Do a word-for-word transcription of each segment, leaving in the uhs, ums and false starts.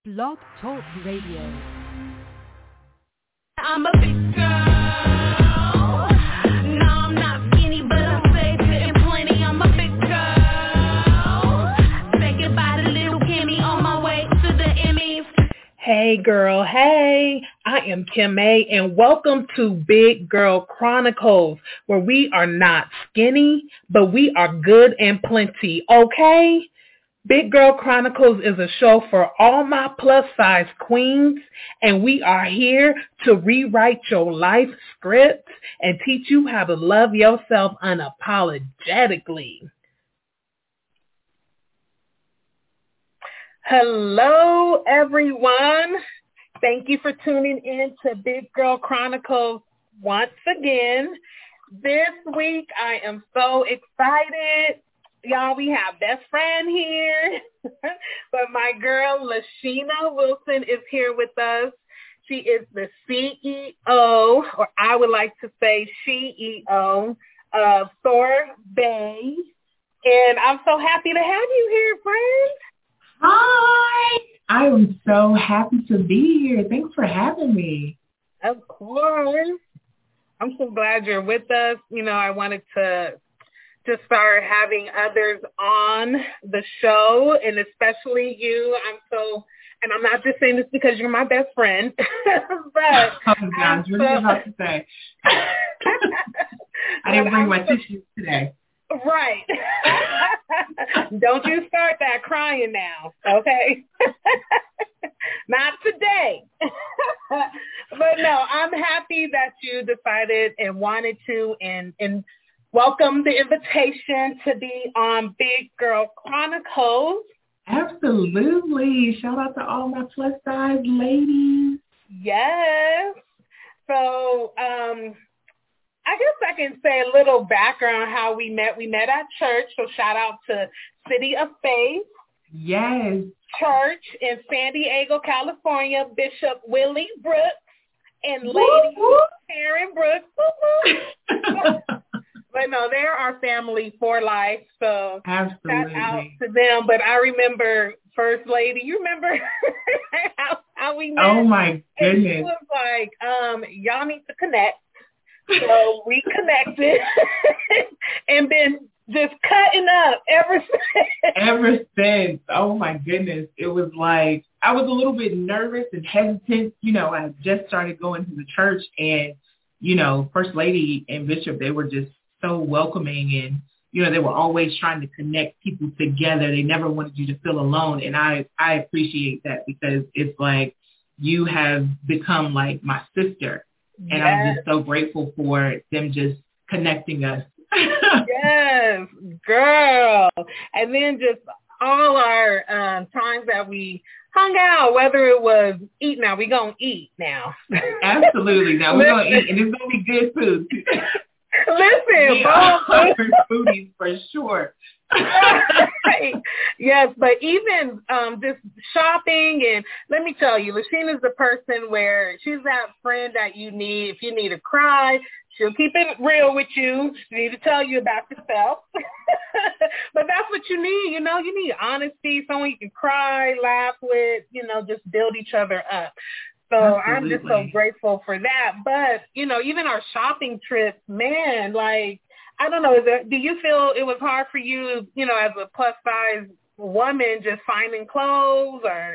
Blog Talk Radio. I'm a big girl. No, I'm not skinny, but I say fit and plenty. I'm a big girl. Say goodbye to little Kimmy on my way to the Emmys. Hey girl, hey, I am Kim A, and welcome to Big Girl Chronicles, where we are not skinny, but we are good and plenty, okay? Big Girl Chronicles is a show for all my plus-size queens, and we are here to rewrite your life script and teach you how to love yourself unapologetically. Hello, everyone. Thank you for tuning in to Big Girl Chronicles once again. This week, I am so excited. Y'all, we have best friend here, but my girl Lashina Wilson is here with us. She is the C E O, or I would like to say she E O, of Sorbet, and I'm so happy to have you here, friend. Hi, I am so happy to be here. Thanks for having me. Of course. I'm so glad you're with us. You know, I wanted to to start having others on the show, and especially you. I'm so, and I'm not just saying this because you're my best friend, but oh gosh, what are you about to say? I didn't bring my so, tissues today. Right. Don't you start that crying now, okay? Not today. But no, I'm happy that you decided and wanted to and and welcome the invitation to be on Big Girl Chronicles. Absolutely. Shout out to all my plus size ladies. Yes. So, um, I guess I can say a little background how we met. We met at church, so shout out to City of Faith. Yes. Church in San Diego, California, Bishop Willie Brooks and Lady Karen Brooks. But no, they're our family for life, so absolutely. Shout out to them. But I remember First Lady. You remember how, how we met? Oh, my goodness. And she was like, um, y'all need to connect. So we connected and been just cutting up ever since. Ever since. Oh, my goodness. It was like I was a little bit nervous and hesitant. You know, I just started going to the church, and, you know, First Lady and Bishop, they were just so welcoming, and, you know, they were always trying to connect people together. They never wanted you to feel alone, and I, I appreciate that because it's like you have become like my sister. And yes. I'm just so grateful for them just connecting us. Yes, girl. And then just all our um, times that we hung out, whether it was eat now, we going to eat now. Absolutely. Now we're going to eat, and it's going to be good food. Listen, we are foodies for sure. Right. Yes, but even um, just shopping, and let me tell you, Lashina's the person where she's that friend that you need. If you need to cry, she'll keep it real with you. She need to tell you about yourself. But that's what you need, you know. You need honesty, someone you can cry, laugh with, you know, just build each other up. So absolutely. I'm just so grateful for that. But, you know, even our shopping trips, man, like, I don't know, is there, do you feel it was hard for you, you know, as a plus-size woman, just finding clothes or?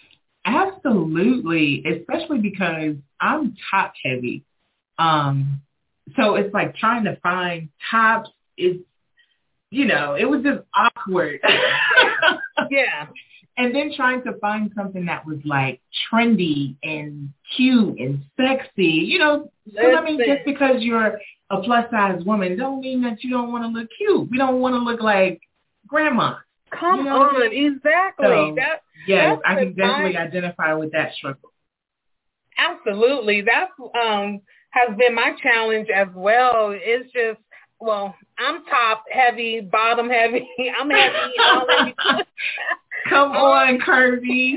Absolutely, especially because I'm top-heavy. Um, so it's like trying to find tops is, you know, it was just awkward. Yeah. And then trying to find something that was like trendy and cute and sexy, you know, because I mean, just because you're a plus size woman don't mean that you don't want to look cute. We don't want to look like grandma. Come you know on, exactly. So, that, yes, I can definitely my, identify with that struggle. Absolutely. That um, has been my challenge as well. It's just, well, I'm top heavy, bottom heavy. I'm heavy. All heavy. Come on, Kirby.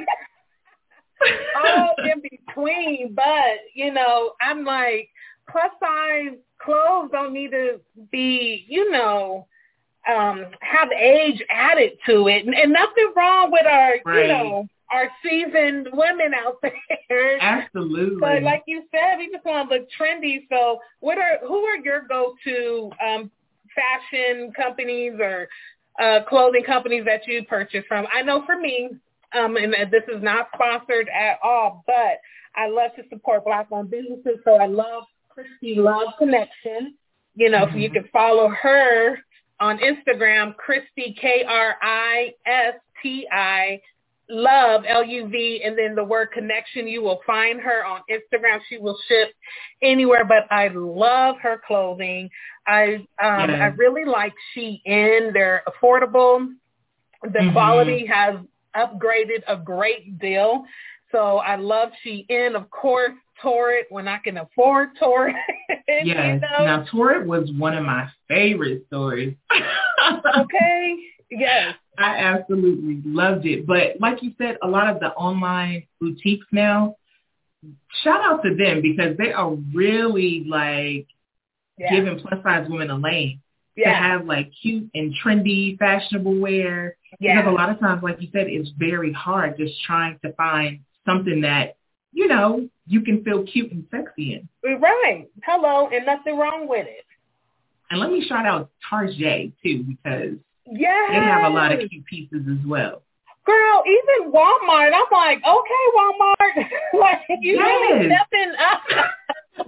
All in between, but, you know, I'm like, plus size clothes don't need to be, you know, um, have age added to it. And, and nothing wrong with our, right. you know, are seasoned women out there. Absolutely. But like you said, we just want to look trendy. So what are who are your go-to um, fashion companies or uh, clothing companies that you purchase from? I know for me, um, and this is not sponsored at all, but I love to support Black-owned businesses. So I love Christy Love Connection. You know, mm-hmm. if you can follow her on Instagram, Christy, K R I S T I, Love, L U V, and then the word connection. You will find her on Instagram. She will ship anywhere, but I love her clothing. I um, yes. I really like Shein. They're affordable. The mm-hmm. quality has upgraded a great deal. So I love Shein. Of course, Torrid when I can afford Torrid. Yes. You know? Now, Torrid was one of my favorite stories. Okay. Yes. I absolutely loved it. But like you said, a lot of the online boutiques now, shout out to them because they are really like yeah. giving plus size women a lane yeah. to have like cute and trendy, fashionable wear. Yeah. Because a lot of times, like you said, it's very hard just trying to find something that, you know, you can feel cute and sexy in. Right. Hello, and nothing wrong with it. And let me shout out Tarjay, too, because yes. they have a lot of cute pieces as well. Girl, even Walmart, I'm like, okay, Walmart. Like, you yes. really stepping up.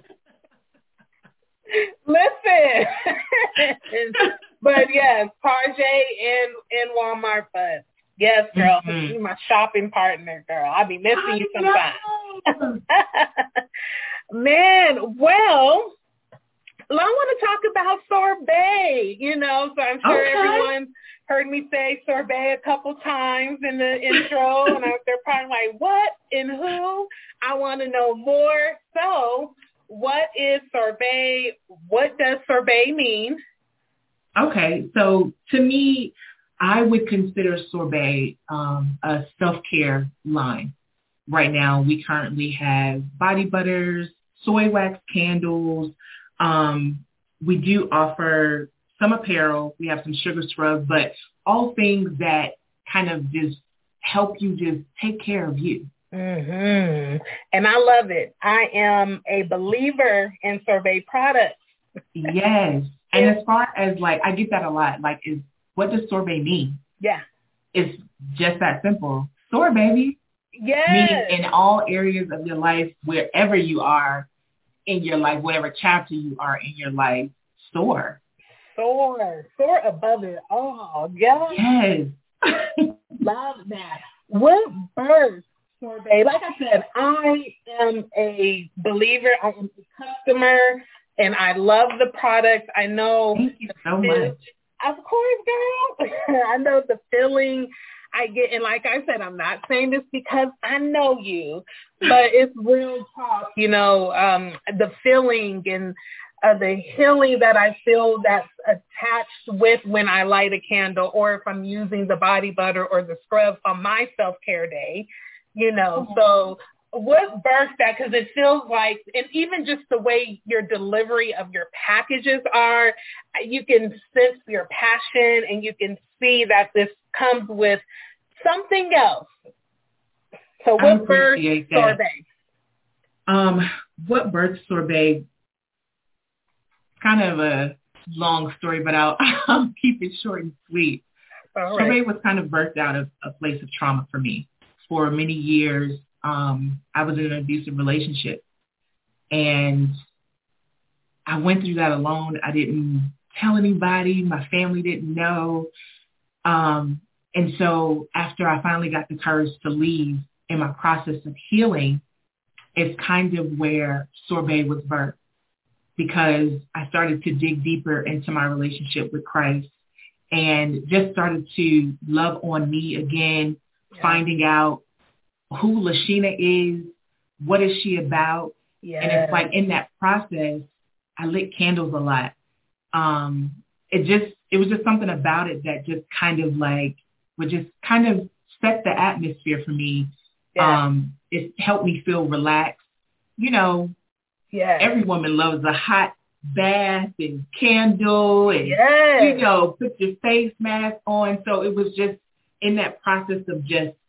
Listen. But, yes, Tarjay and, and Walmart, but yes, girl, mm-hmm. you're my shopping partner, girl. I'll be missing I you sometimes. Man, well, I want to talk about sorbet, you know, so I'm sure okay. everyone heard me say sorbet a couple times in the intro, and they're probably like, what and who? I want to know more. So what is sorbet? What does sorbet mean? Okay, so to me, I would consider sorbet um, a self-care line. Right now, we currently have body butters, soy wax candles. Um, we do offer some apparel. We have some sugar scrubs, but all things that kind of just help you just take care of you. Mm-hmm. And I love it. I am a believer in sorbet products. Yes. And as far as like, I get that a lot. Like, is what does sorbet mean? Yeah. It's just that simple. Soar, baby. Yes. Meaning in all areas of your life, wherever you are in your life, whatever chapter you are in your life, soar. Soar. Soar above it all. Yes. Yes. Love that. What birth sorbet? Like I said, I am a believer. I am a customer, and I love the product. I know. Thank you so much. Of course, girl. I know the feeling I get. And like I said, I'm not saying this because I know you, but it's real talk, you know, um, the feeling and uh, the healing that I feel that's attached with when I light a candle or if I'm using the body butter or the scrub on my self-care day, you know. Mm-hmm. So what birthed that? Because it feels like, and even just the way your delivery of your packages are, you can sense your passion and you can see that this comes with something else. So what birthed sorbet? Um, what birthed sorbet? Kind of a long story, but I'll, I'll keep it short and sweet. All right. Sorbet was kind of birthed out of a place of trauma for me. For many years, Um, I was in an abusive relationship, and I went through that alone. I didn't tell anybody. My family didn't know. Um, and so after I finally got the courage to leave in my process of healing, it's kind of where sorbet was birthed, because I started to dig deeper into my relationship with Christ and just started to love on me again, yeah. finding out who Lashina is, what is she about? Yes. And it's like in that process, I lit candles a lot. Um, it just, it was just something about it that just kind of like, would just kind of set the atmosphere for me. Yeah. Um, it helped me feel relaxed. You know, yes. every woman loves a hot bath and candle and, yes. you know, put your face mask on. So it was just in that process of just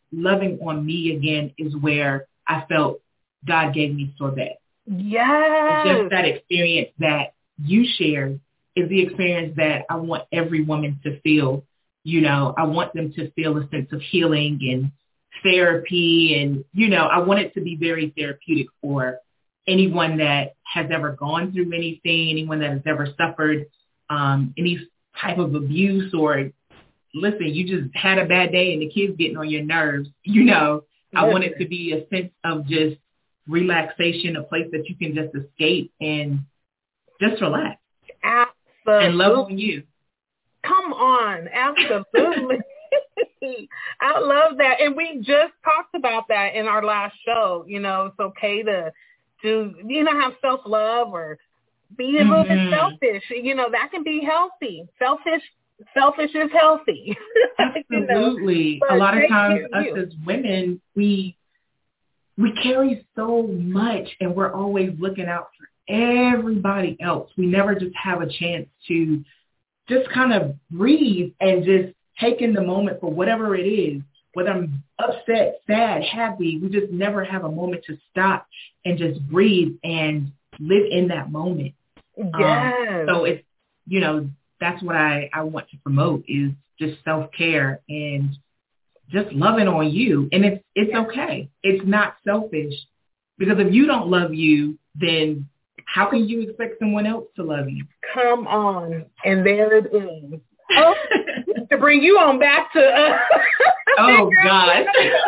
loving on me again is where I felt God gave me sorbet. Yes. Just that experience that you shared is the experience that I want every woman to feel. You know, I want them to feel a sense of healing and therapy. And, you know, I want it to be very therapeutic for anyone that has ever gone through anything, anyone that has ever suffered um, any type of abuse, or listen, you just had a bad day and the kid's getting on your nerves. You know, I want it to be a sense of just relaxation, a place that you can just escape and just relax. Absolutely. And love on you. Come on. Absolutely. I love that. And we just talked about that in our last show. You know, it's okay to, to you know, have self-love or be a little mm-hmm. bit selfish. You know, that can be healthy. Selfish selfish is healthy. Absolutely. You know? A lot of times us you. as women, we we carry so much and we're always looking out for everybody else. We never just have a chance to just kind of breathe and just take in the moment for whatever it is, whether I'm upset, sad, happy. We just never have a moment to stop and just breathe and live in that moment. Yes. Um, so it's, you know, that's what I, I want to promote is just self-care and just loving on you. And it's it's okay. It's not selfish, because if you don't love you, then how can you expect someone else to love you? Come on. And there it is. Oh, to bring you on back to uh, oh God.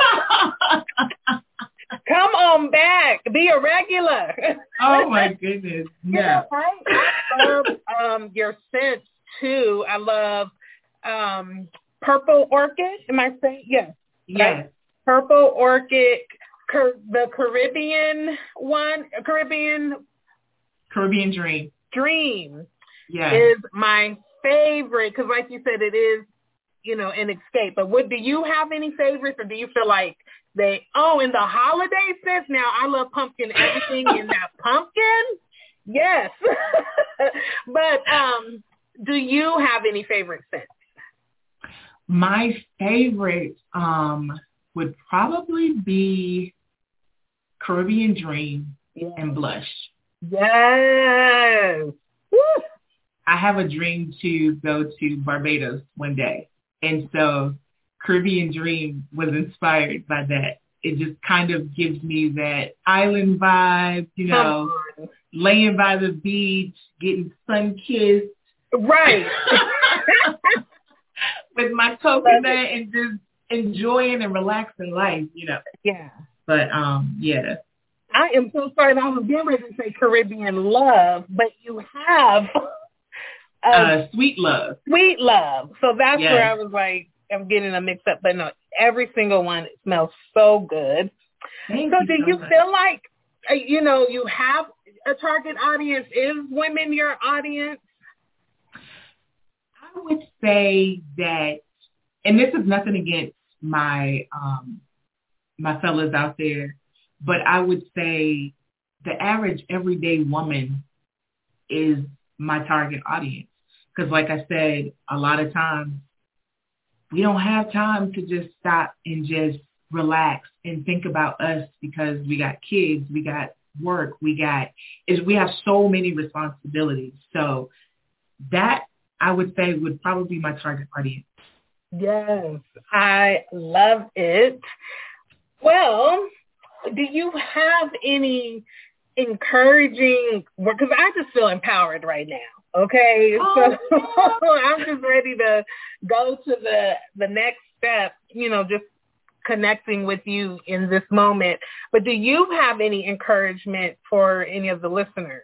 Come on back. Be a regular. Oh my goodness. Yeah. You know, I love um, your scents too. I love um, Purple Orchid. Am I saying? Yes. Yes. Right? Purple Orchid, Car- the Caribbean one, Caribbean Caribbean Dream. Dream yes. is my favorite, because like you said, it is, you know, an escape. But what, do you have any favorites, or do you feel like they, oh, in the holiday sense, now I love pumpkin, everything in that pumpkin? Yes. But um, do you have any favorite scents? My favorite um, would probably be Caribbean Dream yes. and Blush. Yes. Woo. I have a dream to go to Barbados one day. And so Caribbean Dream was inspired by that. It just kind of gives me that island vibe, you know, laying by the beach, getting sun-kissed. Right. With my coconut and just enjoying and relaxing life, you know. Yeah. But, um, yeah. I am so sorry. I was getting ready to say Caribbean Love, but you have... Uh, uh, Sweet Love. Sweet Love. So that's yes. where I was like, I'm getting a mix up. But no, every single one smells so good. Thank so you do so you much. feel like, uh, you know, you have a target audience? Is women your audience? I would say that, and this is nothing against my um, my fellas out there, but I would say the average everyday woman is my target audience. Because like I said, a lot of times we don't have time to just stop and just relax and think about us, because we got kids, we got work, we got, is we have so many responsibilities. So that, I would say, would probably be my target audience. Yes, I love it. Well, do you have any encouraging work? Because I just feel empowered right now. Okay, oh, so I'm just ready to go to the the next step, you know, just connecting with you in this moment. But do you have any encouragement for any of the listeners?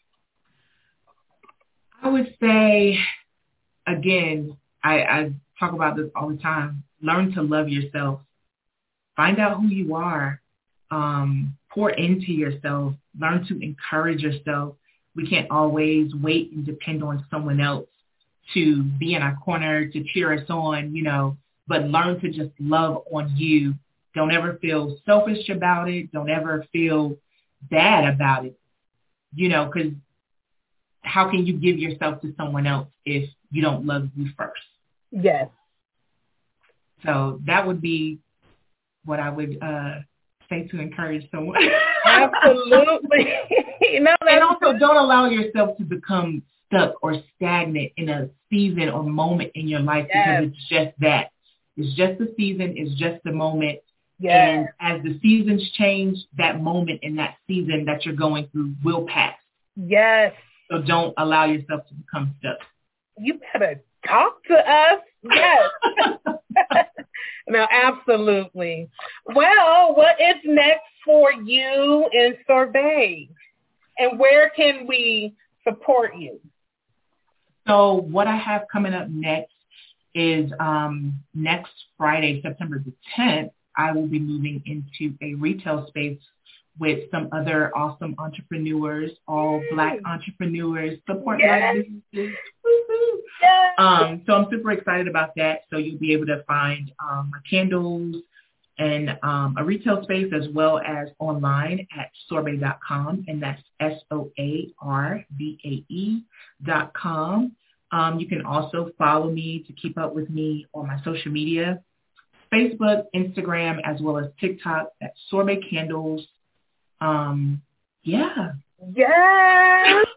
I would say, again, I, I talk about this all the time. Learn to love yourself. Find out who you are. Um, pour into yourself. Learn to encourage yourself. We can't always wait and depend on someone else to be in our corner, to cheer us on, you know, but learn to just love on you. Don't ever feel selfish about it. Don't ever feel bad about it, you know, because how can you give yourself to someone else if you don't love you first? Yes. So that would be what I would uh, say to encourage someone. Absolutely. no, and also don't allow yourself to become stuck or stagnant in a season or moment in your life yes. because it's just that. It's just a season. It's just a moment. Yes. And as the seasons change, that moment in that season that you're going through will pass. Yes. So don't allow yourself to become stuck. You better talk to us. Yes. No, absolutely. Well, what is next for you in Sorbet? And where can we support you? So what I have coming up next is um, next Friday, September the tenth, I will be moving into a retail space with some other awesome entrepreneurs, all Yay. Black entrepreneurs, support yes. Black businesses. Yes. Um, so I'm super excited about that. So you'll be able to find um, my candles and um, a retail space as well as online at sorbet dot com, and that's S O A R B A E dot com. Um, you can also follow me to keep up with me on my social media, Facebook, Instagram, as well as TikTok at Sorbet Candles. Um, yeah. Yes.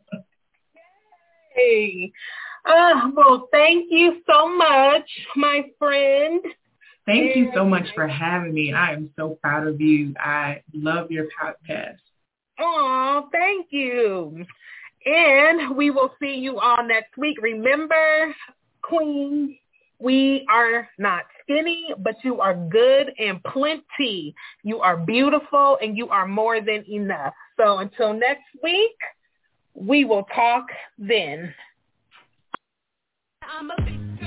Hey. Uh, well, thank you so much, my friend. Thank you so much for having me. I am so proud of you. I love your podcast. Oh, thank you. And we will see you all next week. Remember, Queens, we are not skinny, but you are good and plenty. You are beautiful and you are more than enough. So until next week, we will talk then. I'm a big girl.